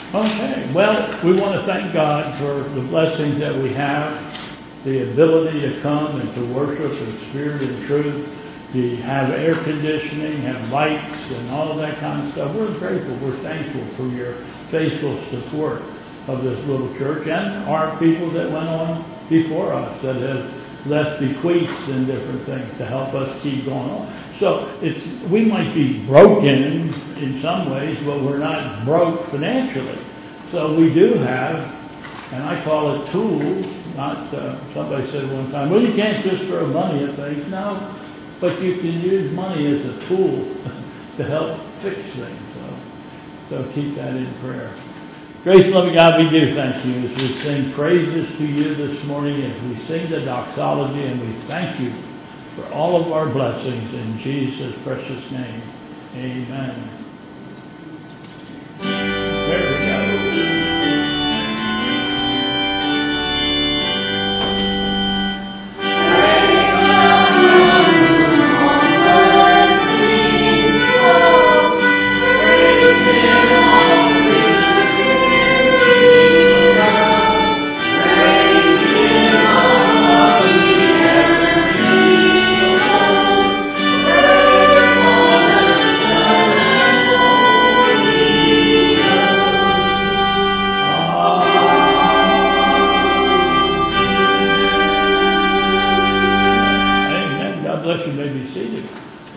Okay, well, we want to thank God for the blessings that we have, the ability to come and to worship in spirit and truth, to have air conditioning, have lights, and all of that kind of stuff. We're grateful. We're thankful for your faithful support of this little church and our people that went on before us that have left bequests and different things to help us keep going on. So we might be broken in some ways, but we're not broke financially. So we do have, and I call it tools, not, somebody said one time, well, you can't just throw money at things. No, but you can use money as a tool to help fix things. So keep that in prayer. Gracious and loving God, we do thank you as we sing praises to you this morning, as we sing the doxology, and we thank you for all of our blessings in Jesus' precious name. Amen.